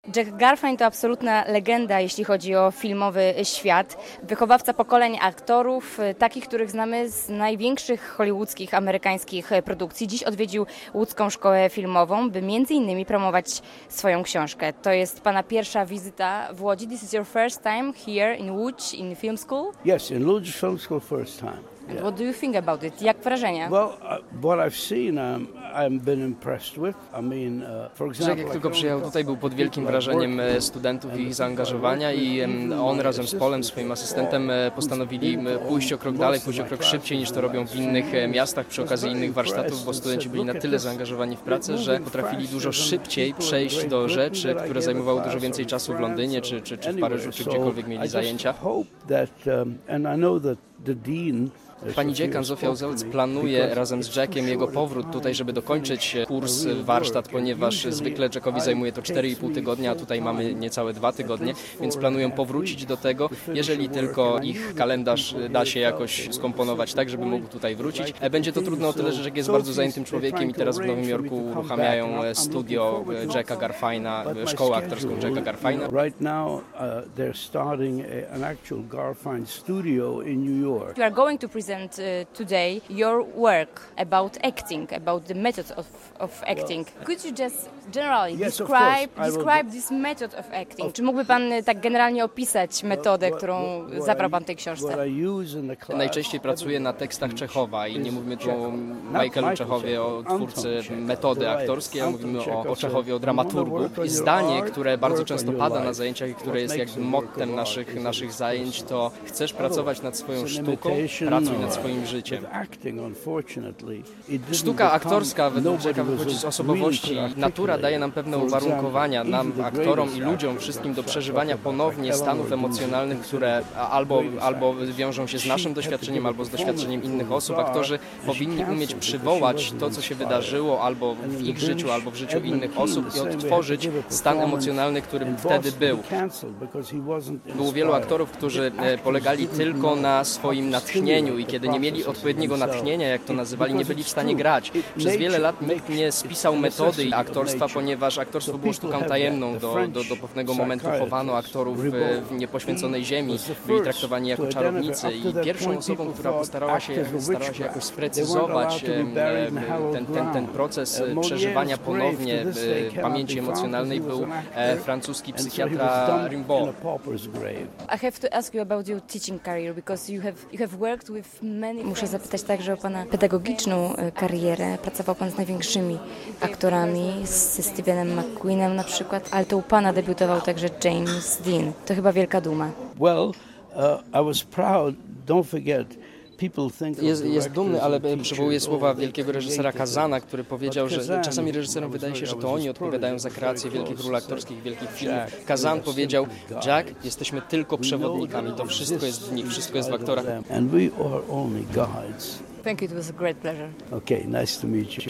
Jack Garfein to absolutna legenda, jeśli chodzi o filmowy świat. Wychowawca pokoleń aktorów, takich, których znamy z największych hollywoodzkich, amerykańskich produkcji. Dziś odwiedził łódzką szkołę filmową, by między innymi promować swoją książkę. To jest pana pierwsza wizyta w Łodzi. This is your first time here in Łódź, in film school? Yes, in Łódź Film School first time. Yeah. What do you think about it? Jak wrażenia? Well, what I've seen, I'm been impressed with. I mean, for example, jak tylko przyjechał tutaj, był pod wielkim wrażeniem studentów i ich zaangażowania i on razem z Polem, swoim asystentem, postanowili pójść o krok dalej, pójść o krok szybciej niż to robią w innych miastach przy okazji innych warsztatów, bo studenci byli na tyle zaangażowani w pracę, że potrafili dużo szybciej przejść do rzeczy, które zajmowały dużo więcej czasu w Londynie czy w Paryżu, czy gdziekolwiek mieli zajęcia. Pani dziekan Zofia Uzelc planuje razem z Jackiem jego powrót tutaj, żeby dokończyć kurs, warsztat, ponieważ zwykle Jackowi zajmuje to 4,5 tygodnia, a tutaj mamy niecałe 2 tygodnie, więc planują powrócić do tego, jeżeli tylko ich kalendarz da się jakoś skomponować tak, żeby mógł tutaj wrócić. Będzie to trudne o tyle, że Jack jest bardzo zajętym człowiekiem i teraz w Nowym Jorku uruchamiają studio Jacka Garfeina, szkołę aktorską Jacka Garfeina. Right now they're starting an actual Garfein studio in New York. You are going to present today your work about acting, about the method of acting. Could you just generally describe this method of acting? Czy mógłby pan tak generalnie opisać metodę, którą zabrał pan w tej książce? Najczęściej pracuję na tekstach Czechowa i nie mówimy tu o Michaelu Czechowie, o twórcy metody aktorskiej, a mówimy o Czechowie, o dramaturgu. I zdanie, które bardzo często pada na zajęciach i które jest jakby mottem naszych zajęć, to chcesz pracować nad swoją sztuką, pracuj nad swoim życiem. Sztuka aktorska według Jacka wychodzi z osobowości. Natura daje nam pewne uwarunkowania, nam, aktorom i ludziom, wszystkim do przeżywania ponownie stanów emocjonalnych, które albo wiążą się z naszym doświadczeniem, albo z doświadczeniem innych osób. Aktorzy powinni umieć przywołać to, co się wydarzyło albo w ich życiu, albo w życiu innych osób i odtworzyć stan emocjonalny, którym wtedy był. Było wielu aktorów, którzy polegali tylko na swoim natchnieniu i kiedy nie mieli odpowiedniego natchnienia, jak to nazywali, nie byli w stanie grać. Przez wiele lat nikt nie spisał metody aktorstwa, ponieważ aktorstwo było sztuką tajemną. Do pewnego momentu chowano aktorów w niepoświęconej ziemi, byli traktowani jako czarownicy i pierwszą osobą, która starała się jakoś sprecyzować ten proces przeżywania ponownie pamięci emocjonalnej, był francuski psychiatra Rimbaud. I have to ask you about your teaching career because you have worked with many. Muszę zapytać także o pana pedagogiczną karierę. Pracował pan z największymi aktorami, ze Stevenem McQueenem na przykład, ale to u pana debiutował także James Dean. To chyba wielka duma. Well, I was proud. Don't forget. Jest dumny, ale przywołuje słowa wielkiego reżysera Kazana, który powiedział, że czasami reżyserom wydaje się, że to oni odpowiadają za kreację wielkich ról aktorskich, wielkich filmów. Kazan powiedział: Jack, jesteśmy tylko przewodnikami, to wszystko jest w nich, wszystko jest w aktorach. And we are only guides. Thank you, it was a great pleasure. Okay, nice to meet you.